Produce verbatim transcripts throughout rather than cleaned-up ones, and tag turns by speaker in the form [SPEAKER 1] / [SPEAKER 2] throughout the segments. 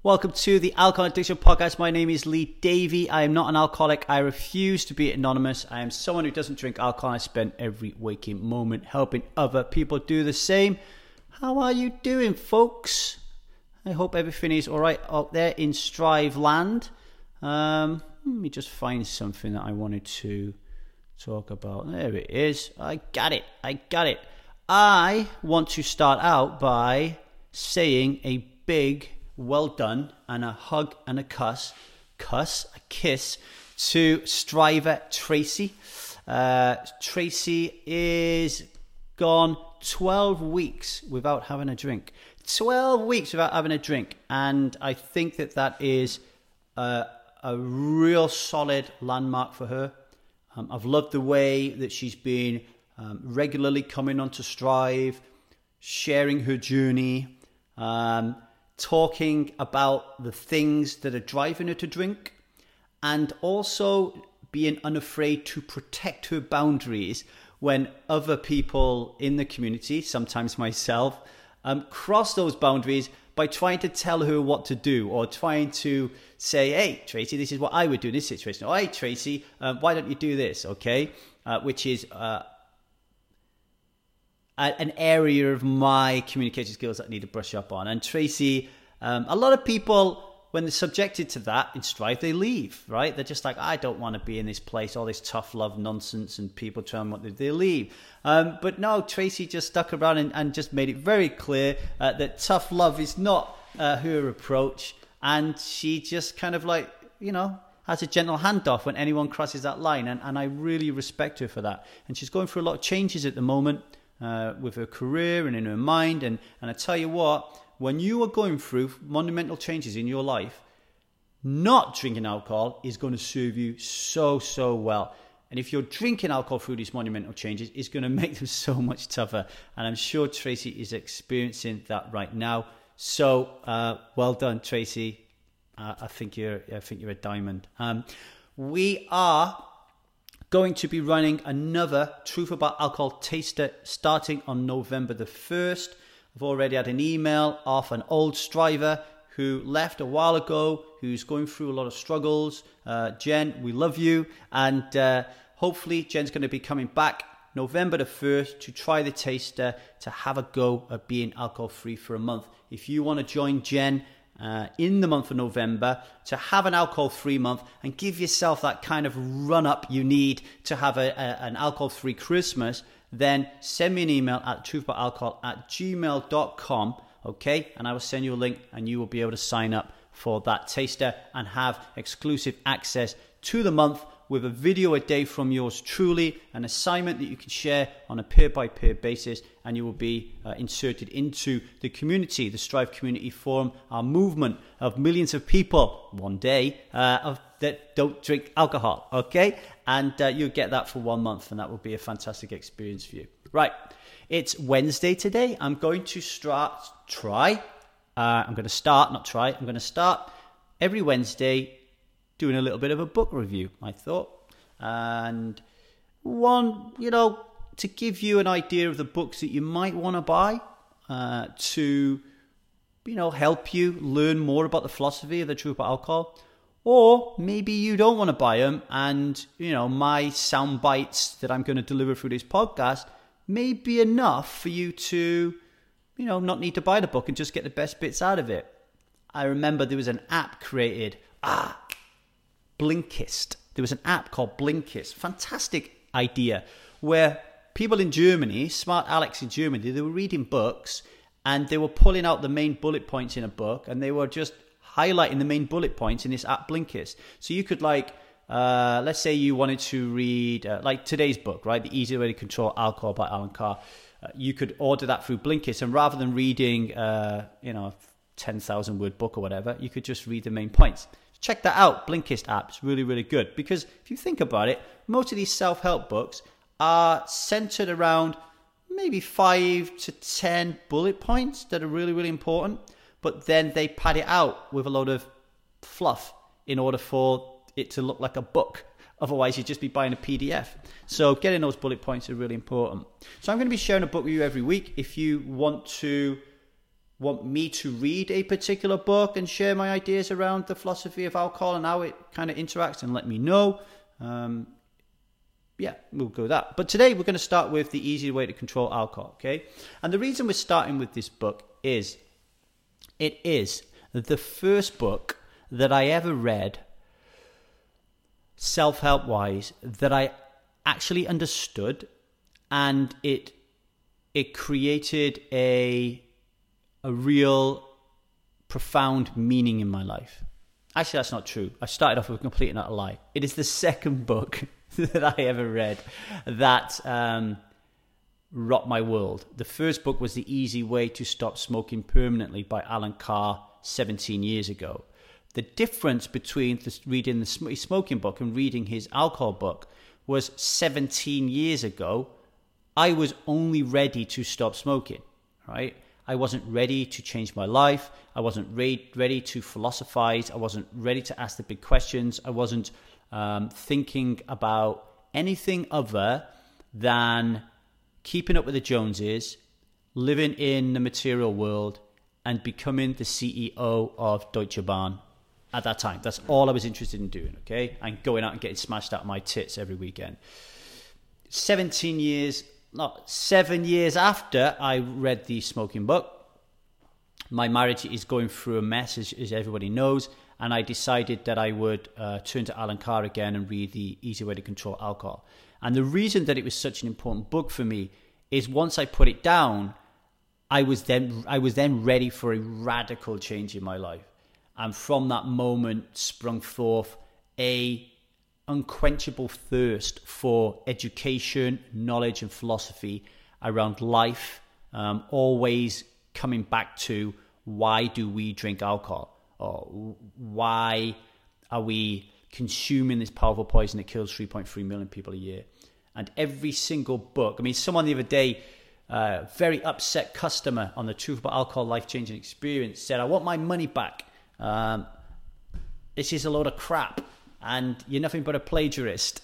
[SPEAKER 1] Welcome to the Alcohol Addiction Podcast. My name is Lee Davey. I am not an alcoholic. I refuse to be anonymous. I am someone who doesn't drink alcohol. I spend every waking moment helping other people do the same. How are you doing, folks? I hope everything is all right out there in Strive land. Um, let me just find something that I wanted to talk about. There it is. I got it. I got it. I want to start out by saying a big well done and a hug and a cuss, cuss, a kiss to Striver Tracy. Uh, Tracy is gone twelve weeks without having a drink. twelve weeks without having a drink. And I think that that is a, a real solid landmark for her. Um, I've loved the way that she's been um, regularly coming on to Strive, sharing her journey, um, talking about the things that are driving her to drink, and also being unafraid to protect her boundaries when other people in the community, sometimes myself, um, cross those boundaries by trying to tell her what to do, or trying to say, hey, Tracy, this is what I would do in this situation. Or, hey, Tracy, um, why don't you do this, okay? Uh, which is uh, an area of my communication skills that I need to brush up on. And Tracy, um, a lot of people, when they're subjected to that in Strive, they leave, right? They're just like, I don't want to be in this place, all this tough love nonsense, and people trying what they, they leave. Um, but no, Tracy just stuck around and, and just made it very clear uh, that tough love is not uh, her approach. And she just kind of like, you know, has a gentle handoff when anyone crosses that line. And, and I really respect her for that. And she's going through a lot of changes at the moment. Uh, with her career and in her mind. And, and I tell you what, when you are going through monumental changes in your life, not drinking alcohol is going to serve you so, so well. And if you're drinking alcohol through these monumental changes, it's going to make them so much tougher. And I'm sure Tracy is experiencing that right now. So uh, well done, Tracy. Uh, I think you're I think you're a diamond. Um, we are going to be running another Truth About Alcohol taster starting on November the first. I've already had an email off an old striver who left a while ago, who's going through a lot of struggles. Uh, Jen, we love you. And uh, hopefully Jen's going to be coming back November the first to try the taster, to have a go at being alcohol-free for a month. If you want to join Jen Uh, in the month of November to have an alcohol-free month and give yourself that kind of run-up you need to have a, a, an alcohol-free Christmas, then send me an email at truthaboutalcohol at gmail dot com, okay? And I will send you a link and you will be able to sign up for that taster and have exclusive access to the month with a video a day from yours truly, an assignment that you can share on a peer-by-peer basis, and you will be uh, inserted into the community, the Strive Community Forum, our movement of millions of people one day uh, of, that don't drink alcohol, okay? And uh, you'll get that for one month, and that will be a fantastic experience for you. Right, it's Wednesday today. I'm going to start, try, uh, I'm going to start, not try, I'm going to start every Wednesday doing a little bit of a book review, I thought. And one, you know, to give you an idea of the books that you might want to buy uh, to, you know, help you learn more about the philosophy of the Truth About Alcohol. Or maybe you don't want to buy them and, you know, my sound bites that I'm going to deliver through this podcast may be enough for you to, you know, not need to buy the book and just get the best bits out of it. I remember there was an app created, ah, Blinkist. There was an app called Blinkist. Fantastic idea where people in Germany, smart Alex in Germany, they were reading books and they were pulling out the main bullet points in a book and they were just highlighting the main bullet points in this app Blinkist. So you could like, uh, let's say you wanted to read uh, like today's book, right? The Easy Way to Control Alcohol by Alan Carr. Uh, you could order that through Blinkist, and rather than reading, uh, you know, a ten thousand word book or whatever, you could just read the main points. Check that out, Blinkist app. It's really, really good. Because if you think about it, most of these self-help books are centered around maybe five to ten bullet points that are really, really important. But then they pad it out with a load of fluff in order for it to look like a book. Otherwise, you'd just be buying a P D F. So getting those bullet points are really important. So I'm going to be sharing a book with you every week. If you want to want me to read a particular book and share my ideas around the philosophy of alcohol and how it kind of interacts, and let me know. Um, yeah, we'll go with that. But today we're going to start with the easy way to control alcohol, okay? And the reason we're starting with this book is it is the first book that I ever read, self-help wise, that I actually understood, and it it created a a real profound meaning in my life. Actually, that's not true. I started off with a complete and utter lie. It is the second book that I ever read that um, rocked my world. The first book was The Easy Way to Stop Smoking Permanently by Alan Carr seventeen years ago. The difference between the, reading the smoking book and reading his alcohol book was seventeen years ago, I was only ready to stop smoking, right? I wasn't ready to change my life. I wasn't re- ready to philosophize. I wasn't ready to ask the big questions. I wasn't um, thinking about anything other than keeping up with the Joneses, living in the material world, and becoming the C E O of Deutsche Bahn at that time. That's all I was interested in doing, okay? And going out and getting smashed out of my tits every weekend. seventeen years... Not seven years after I read the smoking book, my marriage is going through a mess, as, as everybody knows, and I decided that I would uh, turn to Alan Carr again and read The Easy Way to Control Alcohol. And the reason that it was such an important book for me is once I put it down, I was then I was then ready for a radical change in my life. And from that moment sprung forth a unquenchable thirst for education, knowledge, and philosophy around life, um, always coming back to why do we drink alcohol? Or why are we consuming this powerful poison that kills three point three million people a year? And every single book, I mean, someone the other day, uh, very upset customer on the Truth About Alcohol Life-Changing Experience said, I want my money back. Um, this is a load of crap. And you're nothing but a plagiarist.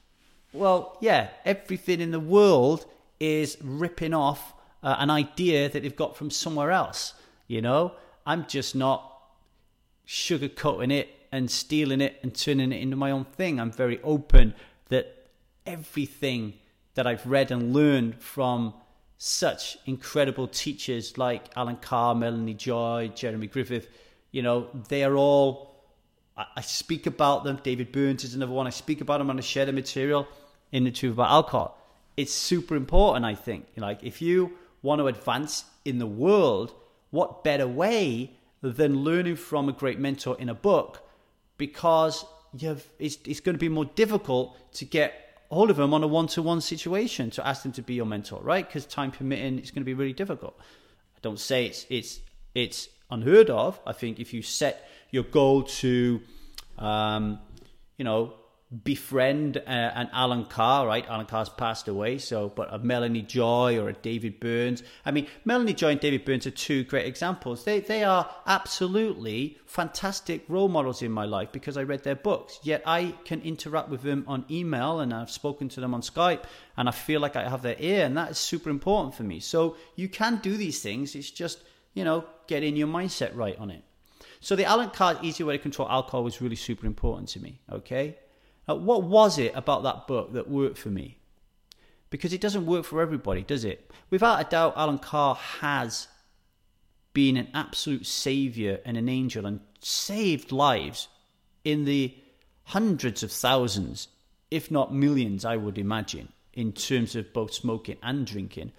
[SPEAKER 1] Well, yeah, everything in the world is ripping off uh, an idea that they've got from somewhere else. You know, I'm just not sugarcoating it and stealing it and turning it into my own thing. I'm very open that everything that I've read and learned from such incredible teachers like Alan Carr, Melanie Joy, Jeremy Griffith, you know, they are all... I speak about them. David Burns is another one. I speak about them on a Share the Material in the Truth About Alcohol. It's super important, I think. Like, if you want to advance in the world, what better way than learning from a great mentor in a book? Because you've, it's, it's going to be more difficult to get hold of them on a one-to-one situation to ask them to be your mentor, right? Because time permitting, it's going to be really difficult. I don't say it's it's it's unheard of. I think if you set your goal to, um, you know, befriend uh, an Alan Carr, right? Alan Carr's passed away, so, but a Melanie Joy or a David Burns. I mean, Melanie Joy and David Burns are two great examples. They they are absolutely fantastic role models in my life because I read their books. Yet I can interact with them on email and I've spoken to them on Skype and I feel like I have their ear, and that is super important for me. So you can do these things. It's just, you know, getting your mindset right on it. So the Alan Carr Easy Way to Control Alcohol was really super important to me, okay? Now, what was it about that book that worked for me? Because it doesn't work for everybody, does it? Without a doubt, Alan Carr has been an absolute savior and an angel and saved lives in the hundreds of thousands, if not millions, I would imagine, in terms of both smoking and drinking.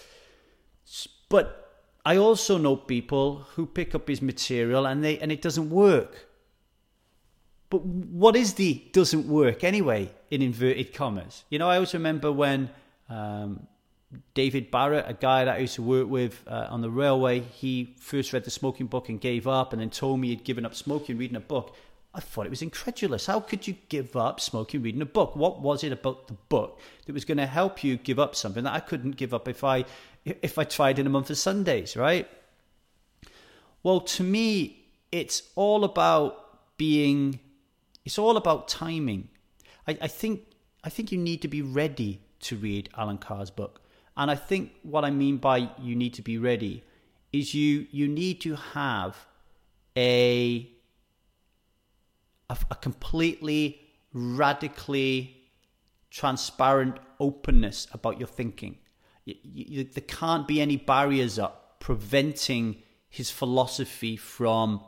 [SPEAKER 1] But I also know people who pick up his material and they and it doesn't work. But what is the doesn't work anyway, in inverted commas? You know, I always remember when um, David Barrett, a guy that I used to work with uh, on the railway, he first read the smoking book and gave up and then told me he'd given up smoking reading a book. I thought it was incredulous. How could you give up smoking reading a book? What was it about the book that was going to help you give up something that I couldn't give up if I if I tried in a month of Sundays, right? Well, to me, it's all about being, it's all about timing. I, I think I think you need to be ready to read Alan Carr's book. And I think what I mean by you need to be ready is you you need to have a a, a completely radically transparent openness about your thinking. You, you, there can't be any barriers up preventing his philosophy from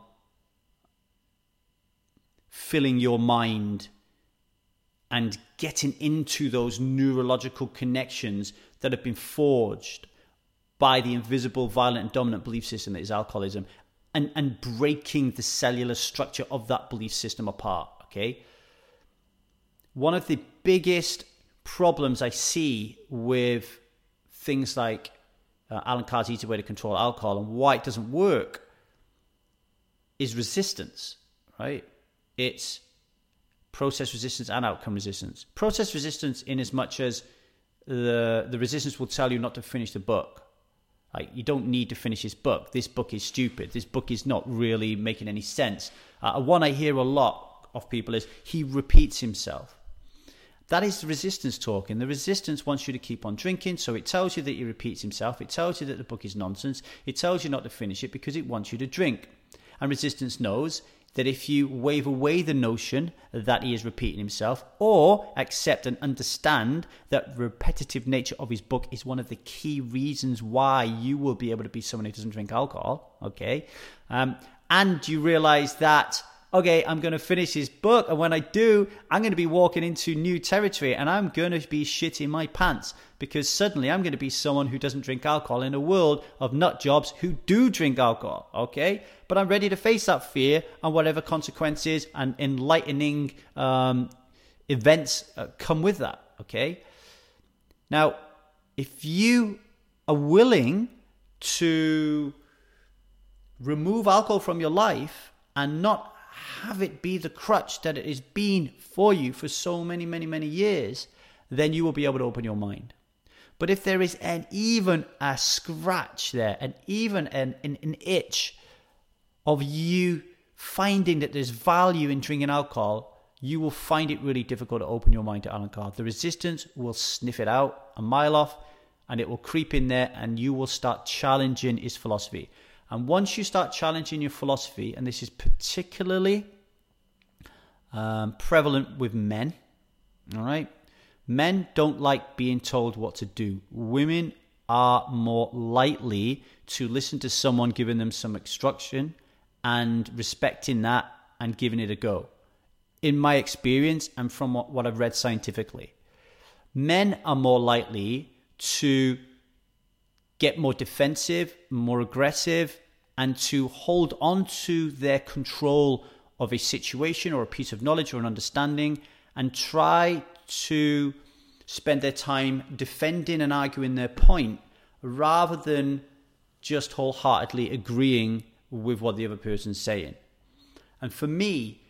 [SPEAKER 1] filling your mind and getting into those neurological connections that have been forged by the invisible, violent, and dominant belief system that is alcoholism, and, and breaking the cellular structure of that belief system apart, okay? One of the biggest problems I see with things like uh, Alan Carr's Easy Way to Control Alcohol and why it doesn't work is resistance, right? It's process resistance and outcome resistance. Process resistance in as much as the, the resistance will tell you not to finish the book. Like, you don't need to finish this book. This book is stupid. This book is not really making any sense. Uh, one I hear a lot of people is, he repeats himself. That is the resistance talking. The resistance wants you to keep on drinking, so it tells you that he repeats himself. It tells you that the book is nonsense. It tells you not to finish it because it wants you to drink. And resistance knows that if you wave away the notion that he is repeating himself, or accept and understand that the repetitive nature of his book is one of the key reasons why you will be able to be someone who doesn't drink alcohol, okay? Um, and you realize that, okay, I'm going to finish this book, and when I do, I'm going to be walking into new territory, and I'm going to be shitting my pants, because suddenly I'm going to be someone who doesn't drink alcohol in a world of nut jobs who do drink alcohol, okay? But I'm ready to face that fear and whatever consequences and enlightening um, events uh, come with that, okay? Now, if you are willing to remove alcohol from your life and not have it be the crutch that it has been for you for so many, many, many years, then you will be able to open your mind. But if there is an even a scratch there, and even an, an, an itch of you finding that there's value in drinking alcohol, you will find it really difficult to open your mind to Alan Carr. The resistance will sniff it out a mile off, and it will creep in there, and you will start challenging his philosophy. And once you start challenging your philosophy, and this is particularly um, prevalent with men, all right? Men don't like being told what to do. Women are more likely to listen to someone giving them some instruction and respecting that and giving it a go. In my experience and from what, what I've read scientifically, men are more likely to get more defensive, more aggressive, and to hold on to their control of a situation or a piece of knowledge or an understanding, and try to spend their time defending and arguing their point rather than just wholeheartedly agreeing with what the other person's saying. And for me,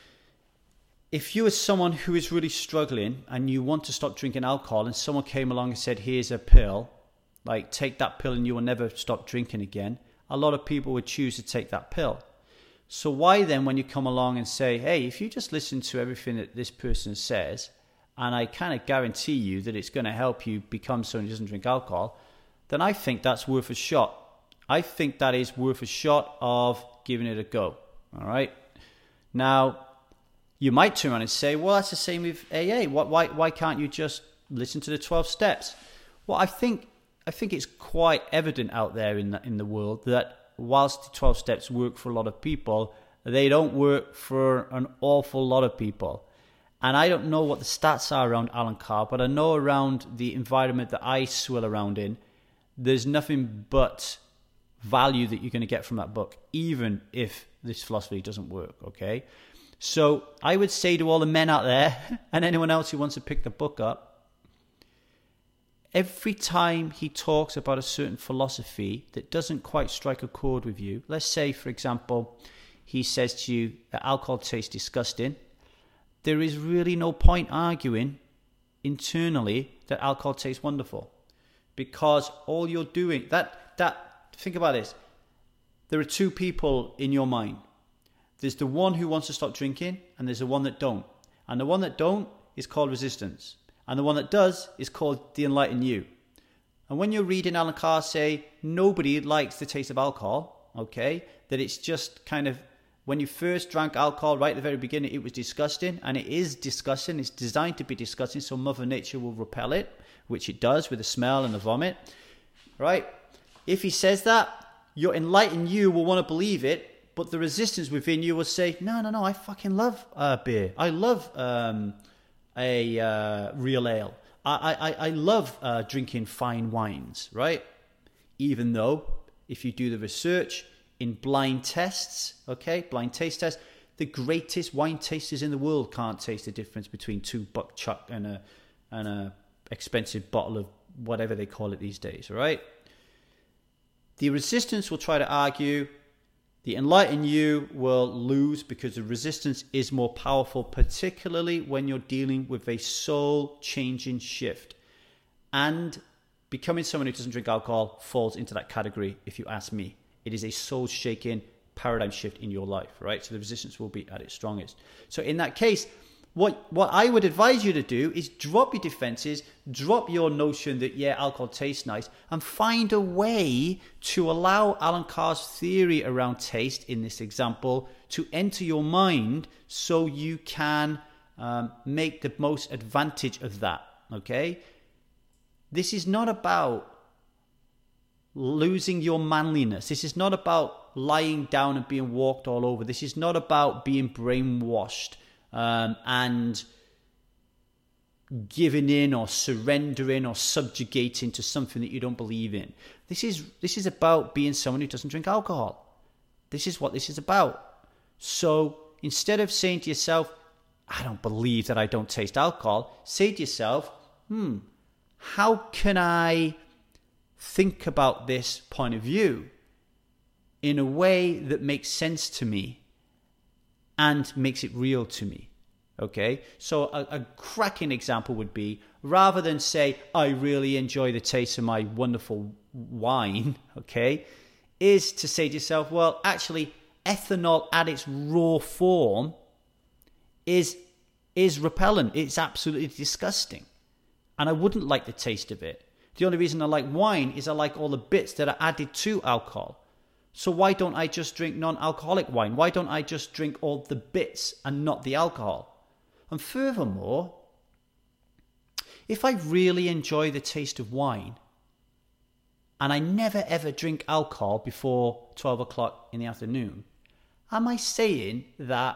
[SPEAKER 1] if you are someone who is really struggling and you want to stop drinking alcohol, and someone came along and said, here's a pill, like, take that pill and you will never stop drinking again, a lot of people would choose to take that pill. So why then, when you come along and say, hey, if you just listen to everything that this person says, and I kind of guarantee you that it's going to help you become someone who doesn't drink alcohol, then I think that's worth a shot. I think that is worth a shot of giving it a go. All right. Now, you might turn around and say, well, that's the same with A A. Why, why, why can't you just listen to the twelve steps? Well, I think I think it's quite evident out there in the, in the world that whilst the twelve steps work for a lot of people, they don't work for an awful lot of people. And I don't know what the stats are around Alan Carr, but I know around the environment that I swill around in, there's nothing but value that you're going to get from that book, even if this philosophy doesn't work, okay? So I would say to all the men out there and anyone else who wants to pick the book up, every time he talks about a certain philosophy that doesn't quite strike a chord with you, let's say, for example, he says to you that alcohol tastes disgusting, there is really no point arguing internally that alcohol tastes wonderful, because all you're doing, that, that, think about this, there are two people in your mind. There's the one who wants to stop drinking, and there's the one that don't. And the one that don't is called resistance. And the one that does is called the enlightened you. And when you're reading Alan Carr say, nobody likes the taste of alcohol, okay, that it's just kind of, when you first drank alcohol right at the very beginning, it was disgusting, and it is disgusting. It's designed to be disgusting, so Mother Nature will repel it, which it does with the smell and the vomit, right? If he says that, your enlightened you will want to believe it, but the resistance within you will say, no, no, no, I fucking love uh, beer. I love um, a uh, real ale. I, I, I love uh, drinking fine wines, right? Even though, if you do the research in blind tests, okay, blind taste tests, the greatest wine tasters in the world can't taste the difference between two buck chuck and a and a expensive bottle of whatever they call it these days, right? The resistance will try to argue. The enlightened you will lose because the resistance is more powerful, particularly when you're dealing with a soul-changing shift. And becoming someone who doesn't drink alcohol falls into that category, if you ask me. It is a soul-shaking paradigm shift in your life, right? So the resistance will be at its strongest. So in that case, what, what I would advise you to do is drop your defenses, drop your notion that, yeah, alcohol tastes nice, and find a way to allow Alan Carr's theory around taste, in this example, to enter your mind so you can um, make the most advantage of that, okay? This is not about losing your manliness. This is not about lying down and being walked all over. This is not about being brainwashed um, and giving in or surrendering or subjugating to something that you don't believe in. This is this is about being someone who doesn't drink alcohol. This is what this is about. So instead of saying to yourself, I don't believe that I don't taste alcohol, say to yourself, hmm, how can I think about this point of view in a way that makes sense to me and makes it real to me? Okay, so a, a cracking example would be, rather than say, I really enjoy the taste of my wonderful wine, okay, is to say to yourself, well, actually, ethanol at its raw form is is repellent. It's absolutely disgusting. And I wouldn't like the taste of it. The only reason I like wine is I like all the bits that are added to alcohol. So why don't I just drink non-alcoholic wine? Why don't I just drink all the bits and not the alcohol? And furthermore, if I really enjoy the taste of wine and I never ever drink alcohol before twelve o'clock in the afternoon, am I saying that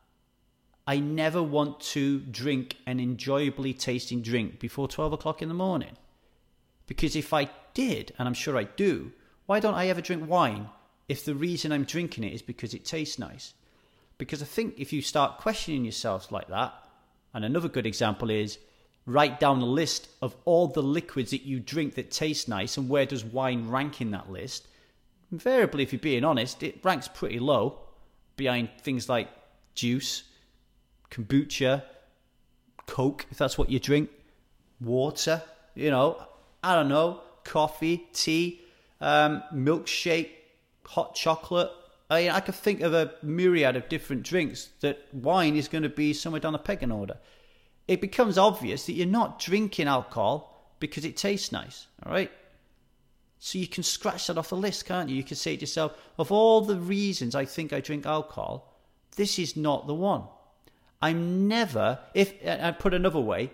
[SPEAKER 1] I never want to drink an enjoyably tasting drink before twelve o'clock in the morning? Because if I did, and I'm sure I do, why don't I ever drink wine if the reason I'm drinking it is because it tastes nice? Because I think if you start questioning yourselves like that, and another good example is write down a list of all the liquids that you drink that taste nice and where does wine rank in that list. Invariably, if you're being honest, it ranks pretty low behind things like juice, kombucha, Coke, if that's what you drink, water, you know, I don't know, coffee, tea, um, milkshake, hot chocolate. I mean, I could think of a myriad of different drinks that wine is going to be somewhere down the pecking order. It becomes obvious that you're not drinking alcohol because it tastes nice, all right? So you can scratch that off the list, can't you? You can say to yourself, of all the reasons I think I drink alcohol, this is not the one. I'm never, if I put another way,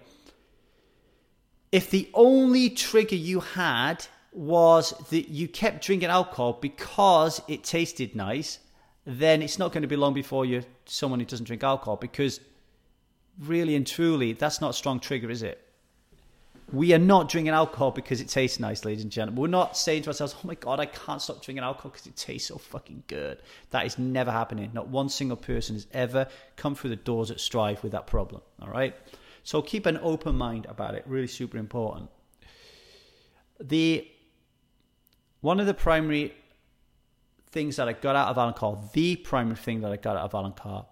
[SPEAKER 1] if the only trigger you had was that you kept drinking alcohol because it tasted nice, then it's not going to be long before you're someone who doesn't drink alcohol, because really and truly, that's not a strong trigger, is it? We are not drinking alcohol because it tastes nice, ladies and gentlemen. We're not saying to ourselves, oh my God, I can't stop drinking alcohol because it tastes so fucking good. That is never happening. Not one single person has ever come through the doors at Strive with that problem, all right? So keep an open mind about it. Really super important. The One of the primary things that I got out of Alan Carr, the primary thing that I got out of Alan Carr,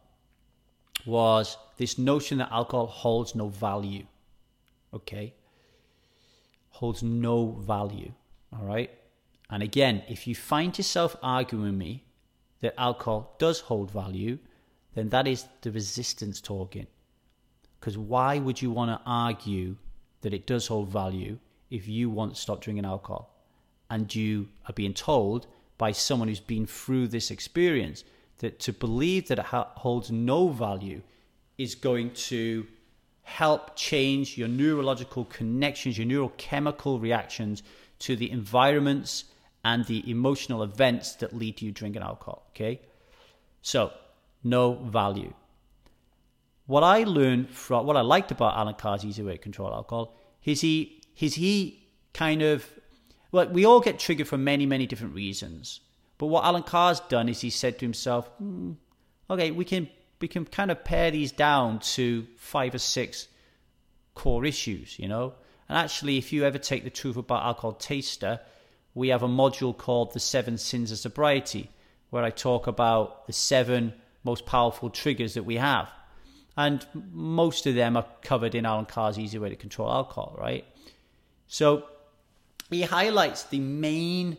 [SPEAKER 1] was this notion that alcohol holds no value, okay? Holds no value, all right? And again, if you find yourself arguing with me that alcohol does hold value, then that is the resistance talking. Because why would you want to argue that it does hold value if you want to stop drinking alcohol, and you are being told by someone who's been through this experience that to believe that it ha- holds no value is going to help change your neurological connections, your neurochemical reactions to the environments and the emotional events that lead to you drinking alcohol, okay? So, no value. What I learned from, what I liked about Alan Carr's Easy Way to Control Alcohol is he, is he kind of, well, we all get triggered for many, many different reasons. But what Alan Carr's done is he said to himself, hmm, okay, we can we can kind of pare these down to five or six core issues, you know? And actually, if you ever take the Truth About Alcohol Taster, we have a module called The Seven Sins of Sobriety, where I talk about the seven most powerful triggers that we have. And most of them are covered in Alan Carr's Easy Way to Control Alcohol, right? So he highlights the main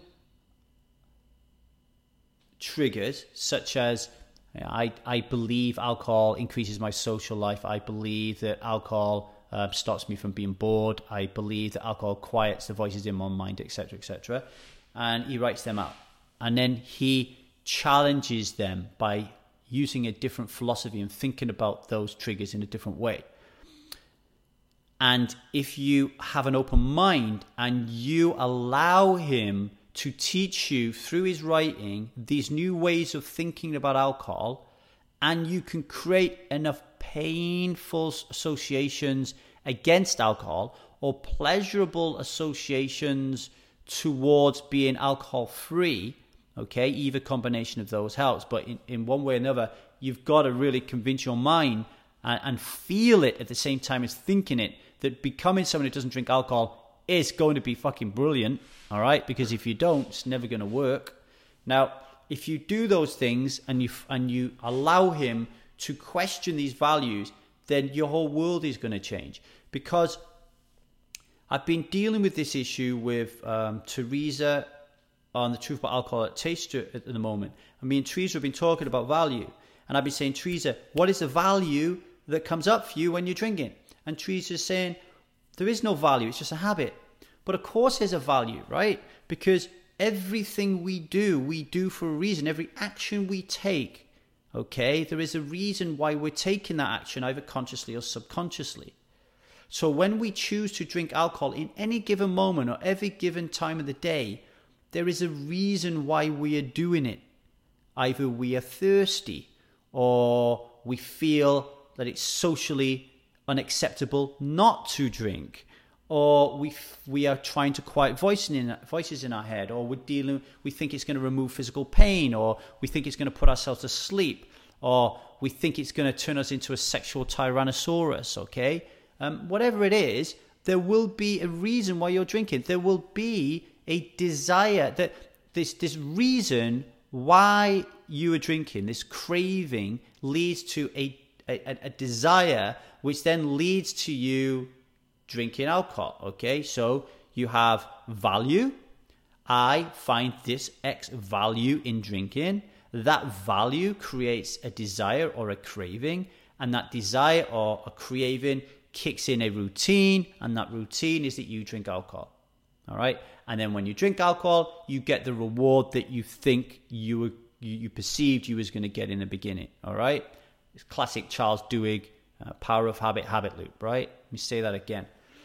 [SPEAKER 1] triggers, such as I, I believe alcohol increases my social life. I believe that alcohol uh, stops me from being bored. I believe that alcohol quiets the voices in my mind, et cetera, et cetera. And he writes them out. And then he challenges them by using a different philosophy and thinking about those triggers in a different way. And if you have an open mind and you allow him to teach you through his writing these new ways of thinking about alcohol, and you can create enough painful associations against alcohol or pleasurable associations towards being alcohol free, okay, either combination of those helps. But in, in one way or another, you've got to really convince your mind and, and feel it at the same time as thinking it, that becoming someone who doesn't drink alcohol is going to be fucking brilliant, all right? Because if you don't, it's never going to work. Now, if you do those things and you and you allow him to question these values, then your whole world is going to change. Because I've been dealing with this issue with um, Teresa on the Truth About Alcohol at Taster at the moment. And me and Teresa have been talking about value. And I've been saying, Teresa, what is the value that comes up for you when you're drinking? And Teresa's saying, there is no value, it's just a habit. But of course there's a value, right? Because everything we do, we do for a reason. Every action we take, okay, there is a reason why we're taking that action, either consciously or subconsciously. So when we choose to drink alcohol in any given moment or every given time of the day, there is a reason why we are doing it. Either we are thirsty or we feel that it's socially unacceptable not to drink, or we we are trying to quiet voices in, voices in our head, or we're dealing, we think it's going to remove physical pain, or we think it's going to put ourselves to sleep, or we think it's going to turn us into a sexual tyrannosaurus, okay? Um, whatever it is, there will be a reason why you're drinking. There will be a desire, that this this reason why you are drinking, this craving leads to a a, a desire, which then leads to you drinking alcohol, okay? So you have value. I find this X value in drinking. That value creates a desire or a craving, and that desire or a craving kicks in a routine, and that routine is that you drink alcohol, all right? And then when you drink alcohol, you get the reward that you think you were, you, you perceived you was going to get in the beginning, all right? It's classic Charles Duhigg, uh, power of habit, habit loop, right? Let me say that again.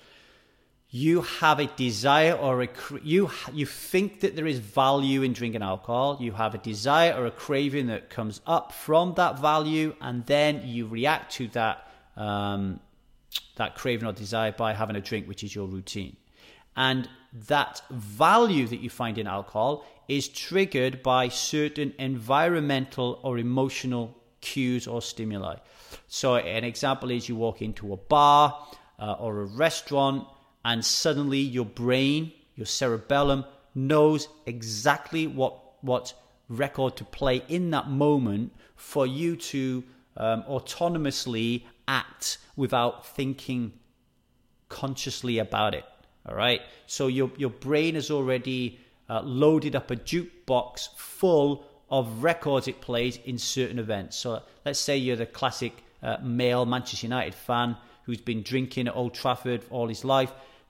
[SPEAKER 1] You have a desire or a you you think that there is value in drinking alcohol. You have a desire or a craving that comes up from that value, and then you react to that um, that craving or desire by having a drink, which is your routine. And that value that you find in alcohol is triggered by certain environmental or emotional cues or stimuli. So an example is you walk into a bar uh, or a restaurant, and suddenly your brain, your cerebellum, knows exactly what what record to play in that moment for you to um, autonomously act without thinking consciously about it. All right. So your your brain has already uh, loaded up a jukebox full of records it plays in certain events. So let's say you're the classic uh, male Manchester United fan who's been drinking at Old Trafford all his life.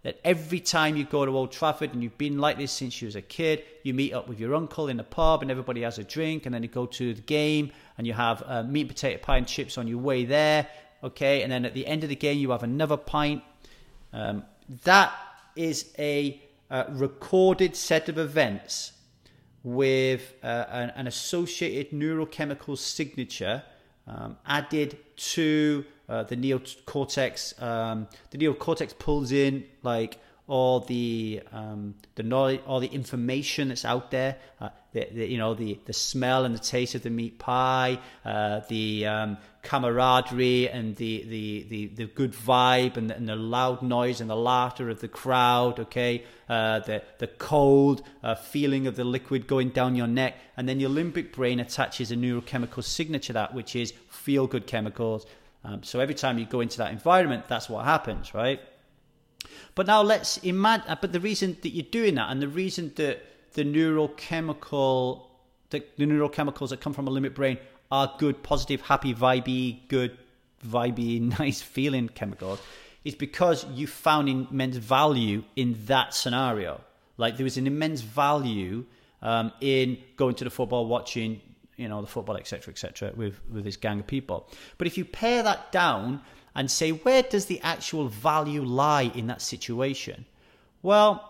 [SPEAKER 1] that every time you go to Old Trafford, and you've been like this since you was a kid, you meet up with your uncle in the pub and everybody has a drink, and then you go to the game and you have uh, meat and potato pie and chips on your way there, okay? And then at the end of the game, you have another pint. Um, that is a uh, recorded set of events with uh, an, an associated neurochemical signature um, added to uh, the neocortex. Um, the neocortex pulls in like all the um, the knowledge, all the information that's out there. Uh, the, the, you know, the the smell and the taste of the meat pie, uh, the um, camaraderie and the the the, the good vibe and the, and the loud noise and the laughter of the crowd. Okay, uh, the the cold uh, feeling of the liquid going down your neck, and then your limbic brain attaches a neurochemical signature to that, which is feel good chemicals. Um, so every time you go into that environment, that's what happens, right? But now let's imagine, but the reason that you're doing that, and the reason that the neurochemical, the, the neurochemicals that come from a limbic brain are good, positive, happy, vibey, good, vibey, nice feeling chemicals, is because you found immense value in that scenario. Like there was an immense value um, in going to the football, watching, you know, the football, et cetera, et cetera, with, with this gang of people. But if you pare that down and say, where does the actual value lie in that situation? Well,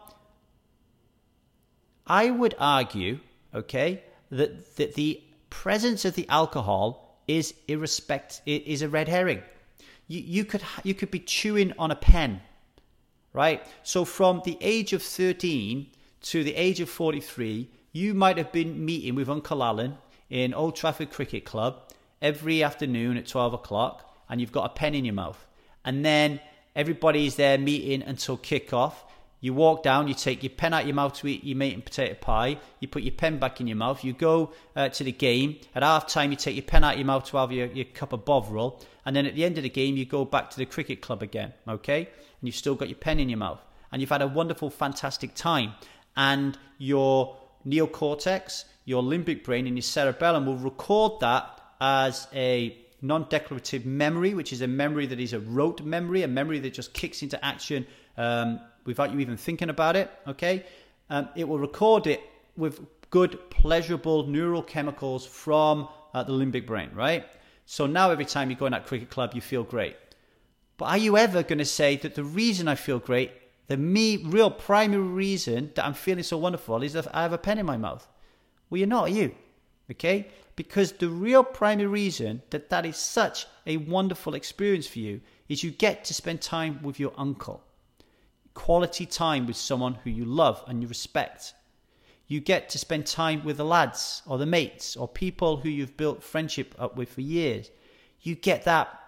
[SPEAKER 1] I would argue, okay, that, that the presence of the alcohol is irrespect is a red herring. You, you could you could be chewing on a pen, right? So from the age of thirteen to the age of forty-three, you might have been meeting with Uncle Alan in Old Trafford Cricket Club every afternoon at twelve o'clock, and you've got a pen in your mouth. And then everybody's there meeting until kick-off. You walk down, you take your pen out of your mouth to eat your meat and potato pie. You put your pen back in your mouth. You go uh, to the game. At half-time, you take your pen out of your mouth to have your, your cup of Bovril. And then at the end of the game, you go back to the cricket club again, okay? And you've still got your pen in your mouth. And you've had a wonderful, fantastic time. And your neocortex, your limbic brain, and your cerebellum will record that as a non-declarative memory, which is a memory that is a rote memory, a memory that just kicks into action um, without you even thinking about it, okay? Um, it will record it with good, pleasurable neural chemicals from uh, the limbic brain, right? So now every time you go in that cricket club, you feel great. But are you ever going to say that the reason I feel great, the me real primary reason that I'm feeling so wonderful is that I have a pen in my mouth? Well, you're not, are you? Okay? Because the real primary reason that that is such a wonderful experience for you is you get to spend time with your uncle. Quality time with someone who you love and you respect. You get to spend time with the lads or the mates or people who you've built friendship up with for years. You get that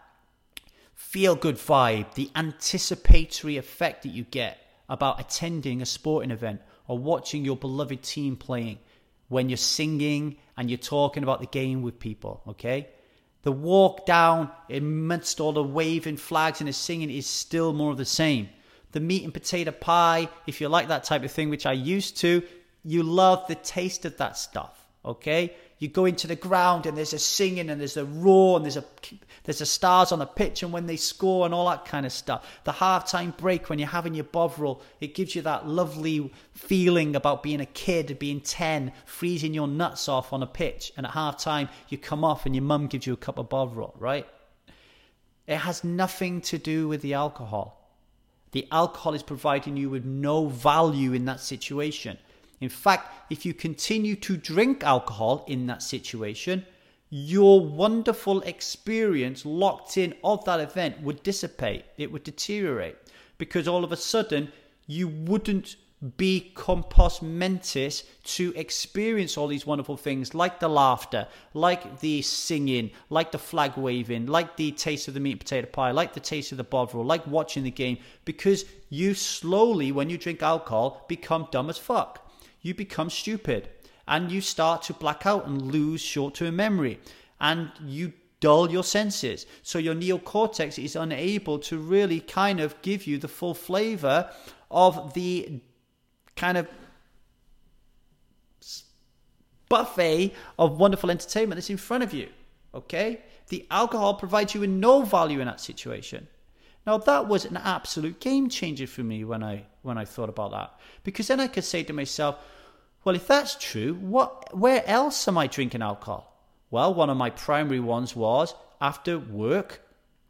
[SPEAKER 1] feel-good vibe, the anticipatory effect that you get about attending a sporting event or watching your beloved team playing when you're singing and you're talking about the game with people, okay? The walk down amidst all the waving flags and the singing is still more of the same. The meat and potato pie, if you like that type of thing, which I used to, you love the taste of that stuff, okay? You go into the ground and there's a singing and there's a roar and there's a there's a stars on the pitch and when they score and all that kind of stuff. The halftime break when you're having your Bovril, it gives you that lovely feeling about being a kid, being ten, freezing your nuts off on a pitch. And at halftime, you come off and your mum gives you a cup of Bovril, right? It has nothing to do with the alcohol. The alcohol is providing you with no value in that situation. In fact, if you continue to drink alcohol in that situation, your wonderful experience locked in of that event would dissipate. It would deteriorate because all of a sudden you wouldn't be compos mentis to experience all these wonderful things like the laughter, like the singing, like the flag waving, like the taste of the meat and potato pie, like the taste of the Bovril, like watching the game, because you slowly, when you drink alcohol, become dumb as fuck. You become stupid and you start to black out and lose short-term memory and you dull your senses. So your neocortex is unable to really kind of give you the full flavor of the kind of buffet of wonderful entertainment that's in front of you. Okay? The alcohol provides you with no value in that situation. Now that was an absolute game changer for me when I when I thought about that, because then I could say to myself, well, if that's true, what where else am I drinking alcohol? Well, one of my primary ones was after work,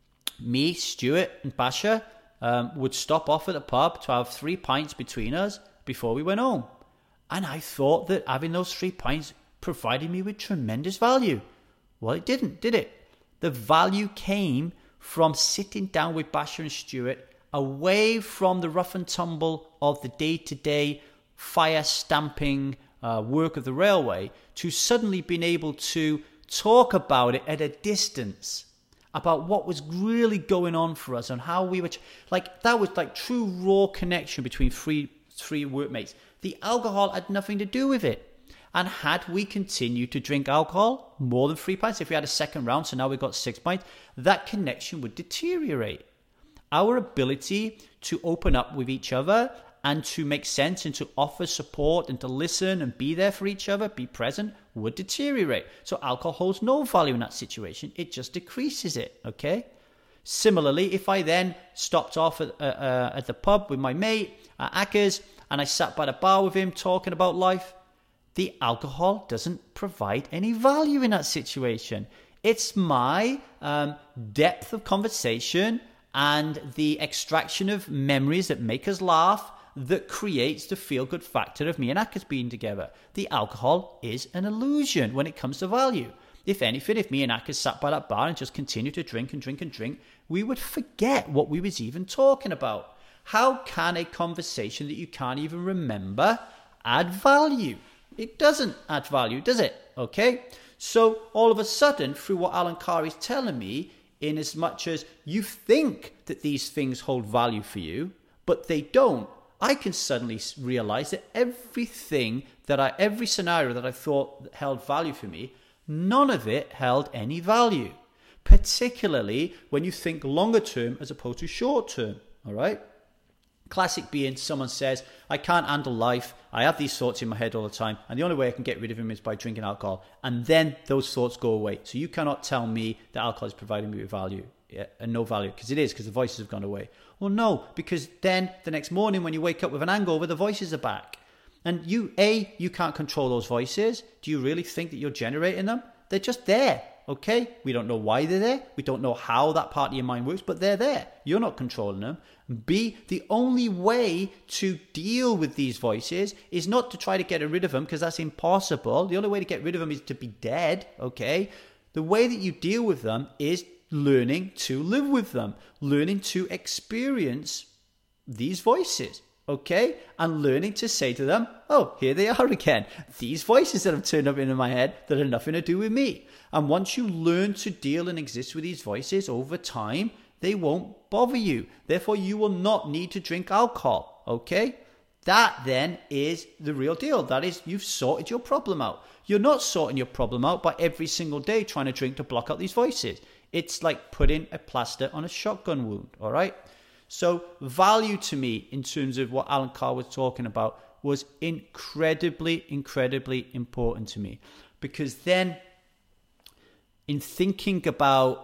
[SPEAKER 1] me, Stuart and Basha um, would stop off at the pub to have three pints between us before we went home. And I thought that having those three pints provided me with tremendous value. Well, it didn't, did it? The value came from sitting down with Basha and Stuart, away from the rough and tumble of the day-to-day fire stamping uh, work of the railway, to suddenly being able to talk about it at a distance, about what was really going on for us and how we were, like, that was like true raw connection between three, three workmates. The alcohol had nothing to do with it. And had we continued to drink alcohol, more than three pints, if we had a second round, so now we've got six pints, that connection would deteriorate. Our ability to open up with each other and to make sense and to offer support and to listen and be there for each other, be present, would deteriorate. So alcohol holds no value in that situation. It just decreases it, okay? Similarly, if I then stopped off at, uh, uh, at the pub with my mate at Acker's and I sat by the bar with him talking about life, the alcohol doesn't provide any value in that situation. It's my um, depth of conversation and the extraction of memories that make us laugh that creates the feel-good factor of me and Akers being together. The alcohol is an illusion when it comes to value. If anything, if me and Akers sat by that bar and just continued to drink and drink and drink, we would forget what we was even talking about. How can a conversation that you can't even remember add value? It doesn't add value, does it? Okay? So all of a sudden, through what Alan Carr is telling me, in as much as you think that these things hold value for you, but they don't, I can suddenly realize that everything that I, every scenario that I thought held value for me, none of it held any value. Particularly when you think longer term as opposed to short term. All right? Classic being someone says, I can't handle life. I have these thoughts in my head all the time. And the only way I can get rid of them is by drinking alcohol. And then those thoughts go away. So you cannot tell me that alcohol is providing me with value. Yeah, and no value, because it is, because the voices have gone away. Well, no, because then the next morning when you wake up with an hangover, the voices are back. And you, A, you can't control those voices. Do you really think that you're generating them? They're just there, okay? We don't know why they're there. We don't know how that part of your mind works, but they're there. You're not controlling them. B, the only way to deal with these voices is not to try to get rid of them, because that's impossible. The only way to get rid of them is to be dead, okay? The way that you deal with them is learning to live with them, learning to experience these voices, okay? And learning to say to them, oh, here they are again. These voices that have turned up into my head that have nothing to do with me. And once you learn to deal and exist with these voices over time, they won't bother you. Therefore, you will not need to drink alcohol, okay? That then is the real deal. That is, you've sorted your problem out. You're not sorting your problem out by every single day trying to drink to block out these voices. It's like putting a plaster on a shotgun wound, all right? So value to me in terms of what Alan Carr was talking about was incredibly, incredibly important to me. Because then in thinking about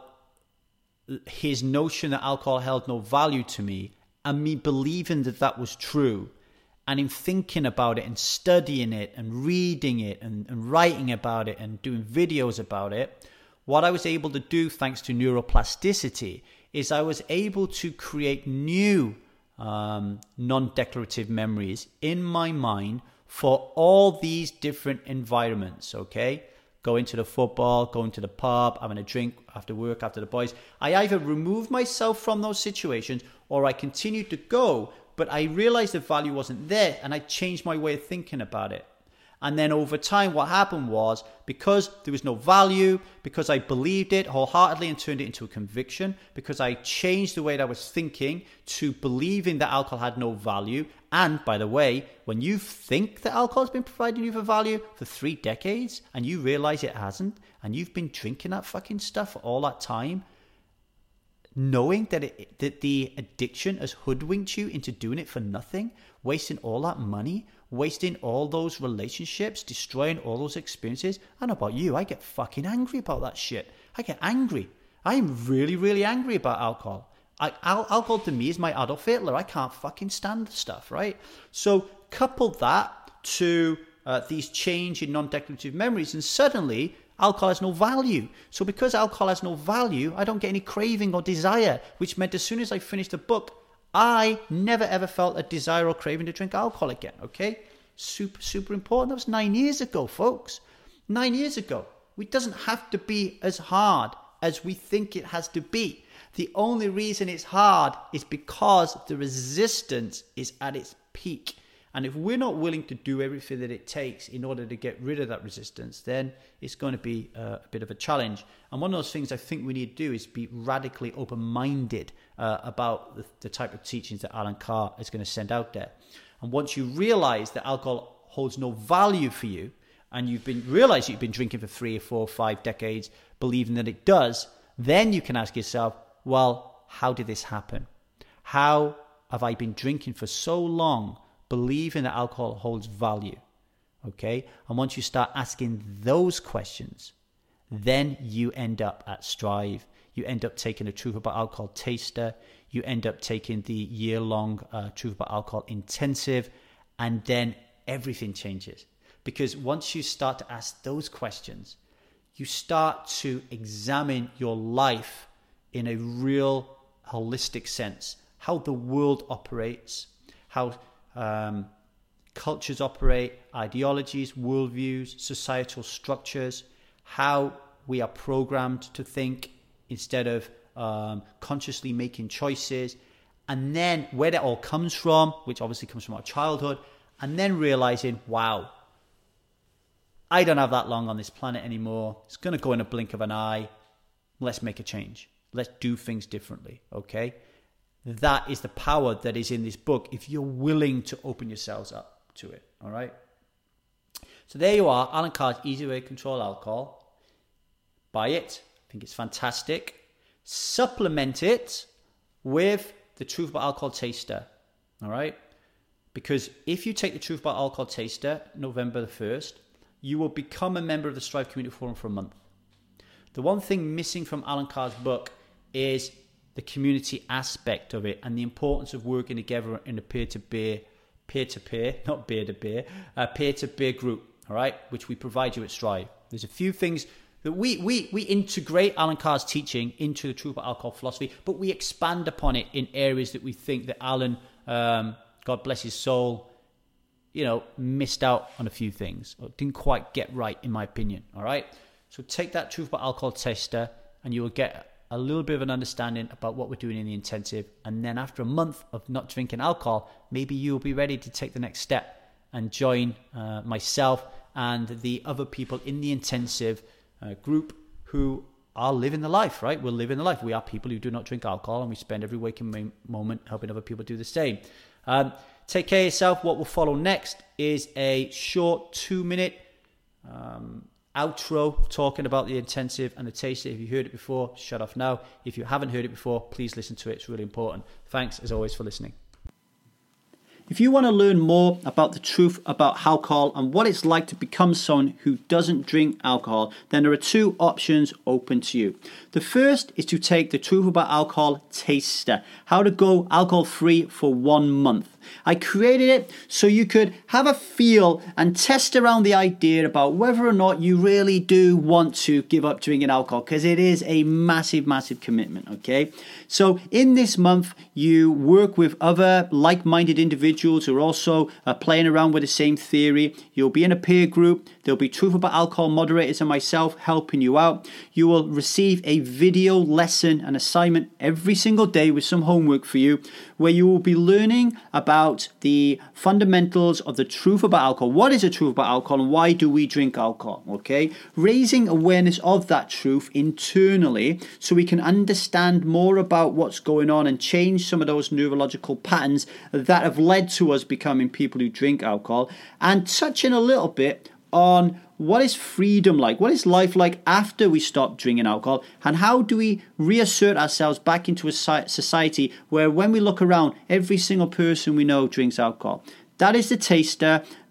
[SPEAKER 1] his notion that alcohol held no value to me and me believing that that was true, and in thinking about it and studying it and reading it and, and writing about it and doing videos about it, what I was able to do, thanks to neuroplasticity, is I was able to create new um, non-declarative memories in my mind for all these different environments, okay? Going to the football, going to the pub, having a drink after work, after the boys. I either remove myself from those situations or I continued to go, but I realized the value wasn't there and I changed my way of thinking about it. And then over time, what happened was, because there was no value, because I believed it wholeheartedly and turned it into a conviction, because I changed the way that I was thinking to believing that alcohol had no value. And by the way, when you think that alcohol has been providing you for value for three decades and you realize it hasn't, and you've been drinking that fucking stuff for all that time, knowing that it, that the addiction has hoodwinked you into doing it for nothing, wasting all that money, wasting all those relationships, destroying all those experiences. I don't know about you, I get fucking angry about that shit. I get angry. I am really, really angry about alcohol. I, al- alcohol to me is my Adolf Hitler. I can't fucking stand the stuff, right? So couple that to uh, these change in non-declarative memories, and suddenly alcohol has no value. So because alcohol has no value, I don't get any craving or desire, which meant as soon as I finished the book, I never ever felt a desire or craving to drink alcohol again, okay? Super, super important. That was nine years ago, folks. Nine years ago. It doesn't have to be as hard as we think it has to be. The only reason it's hard is because the resistance is at its peak. And if we're not willing to do everything that it takes in order to get rid of that resistance, then it's going to be uh, a bit of a challenge. And one of those things I think we need to do is be radically open-minded uh, about the, the type of teachings that Alan Carr is going to send out there. And once you realize that alcohol holds no value for you, and you've been realize you've been drinking for three or four or five decades, believing that it does, then you can ask yourself, well, how did this happen? How have I been drinking for so long, believing that alcohol holds value? Okay? And once you start asking those questions, then you end up at Strive. You end up taking a Truth About Alcohol taster. You end up taking the year-long uh, Truth About Alcohol intensive, and then everything changes. Because once you start to ask those questions, you start to examine your life in a real holistic sense. How the world operates, how um, cultures operate, ideologies, worldviews, societal structures, how we are programmed to think instead of um, consciously making choices, and then where that all comes from, which obviously comes from our childhood, and then realizing, wow, I don't have that long on this planet anymore. It's going to go in a blink of an eye. Let's make a change. Let's do things differently, okay? That is the power that is in this book if you're willing to open yourselves up to it, all right? So there you are, Alan Carr's Easy Way to Control Alcohol. Buy it. I think it's fantastic. Supplement it with the Truth About Alcohol taster, all right? Because if you take the Truth About Alcohol taster November the first, you will become a member of the Strive Community Forum for a month. The one thing missing from Alan Carr's book is the community aspect of it and the importance of working together in a peer-to-peer, peer-to-peer, not beer-to-beer, a peer-to-peer group, all right, which we provide you at Strive. There's a few things that we we we integrate Alan Carr's teaching into the Truth About Alcohol philosophy, but we expand upon it in areas that we think that Alan, um, God bless his soul, you know, missed out on a few things, or didn't quite get right, in my opinion, all right? So take that Truth About Alcohol tester, and you will get a little bit of an understanding about what we're doing in the intensive. And then after a month of not drinking alcohol, maybe you'll be ready to take the next step and join uh, myself and the other people in the intensive uh, group who are living the life, right? We're living the life. We are people who do not drink alcohol, and we spend every waking moment helping other people do the same. Um, Take care of yourself. What will follow next is a short two-minute um, outro talking about the intensive and the taster. If you heard it before, shut off now. If you haven't heard it before, please listen to it. It's really important. Thanks, as always, for listening. If you want to learn more about the truth about alcohol and what it's like to become someone who doesn't drink alcohol, then there are two options open to you. The first is to take the Truth About Alcohol taster, how to go alcohol free for one month. I created it so you could have a feel and test around the idea about whether or not you really do want to give up drinking alcohol, because it is a massive, massive commitment, okay? So in this month, you work with other like-minded individuals who are also uh, playing around with the same theory. You'll be in a peer group. There'll be Truth About Alcohol moderators and myself helping you out. You will receive a video lesson and assignment every single day with some homework for you, where you will be learning about the fundamentals of the truth about alcohol. What is the truth about alcohol and why do we drink alcohol? Okay, raising awareness of that truth internally so we can understand more about what's going on and change some of those neurological patterns that have led to us becoming people who drink alcohol, and touching a little bit on what is freedom like, what is life like after we stop drinking alcohol, and how do we reassert ourselves back into a society where when we look around, every single person we know drinks alcohol. That is the taster.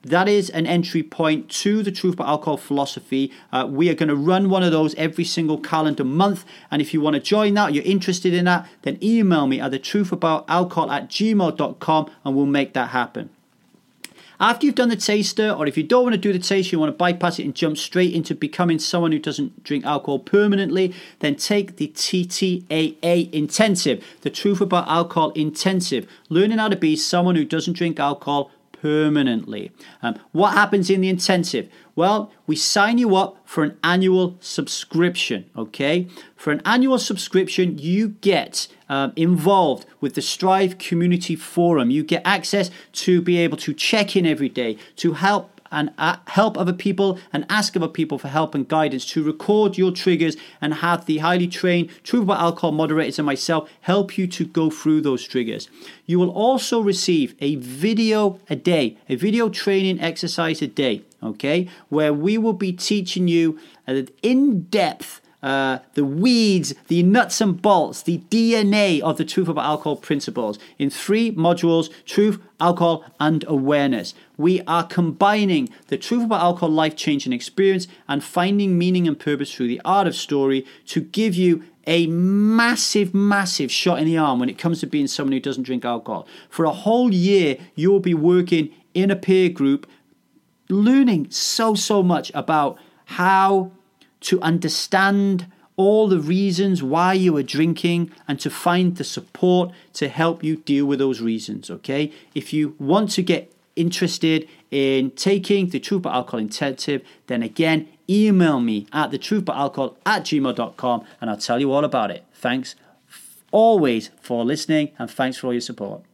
[SPEAKER 2] that is an entry point to the Truth About Alcohol philosophy. Uh, we are going to run one of those every single calendar month. And if you want to join that, you're interested in that, then email me at the truth about alcohol at gmail dot com and we'll make that happen. After you've done the taster, or if you don't want to do the taster, you want to bypass it and jump straight into becoming someone who doesn't drink alcohol permanently, then take the T T A A Intensive, the Truth About Alcohol Intensive, learning how to be someone who doesn't drink alcohol permanently. Um, what happens in the intensive? Well, we sign you up for an annual subscription, okay? For an annual subscription, you get um, involved with the Strive Community Forum. You get access to be able to check in every day, to help and uh, help other people and ask other people for help and guidance, to record your triggers and have the highly trained Truth About Alcohol moderators and myself help you to go through those triggers. You will also receive a video a day, a video training exercise a day, okay, where we will be teaching you an in-depth Uh, the weeds, the nuts and bolts, the D N A of the Truth About Alcohol principles in three modules: truth, alcohol, and awareness. We are combining the Truth About Alcohol life-changing experience and finding meaning and purpose through the art of story to give you a massive, massive shot in the arm when it comes to being someone who doesn't drink alcohol. For a whole year, you will be working in a peer group, learning so, so much about how to understand all the reasons why you are drinking and to find the support to help you deal with those reasons, okay? If you want to get interested in taking the Truth About Alcohol Intensive, then again, email me at the truth about alcohol at gmail dot com and I'll tell you all about it. Thanks always for listening and thanks for all your support.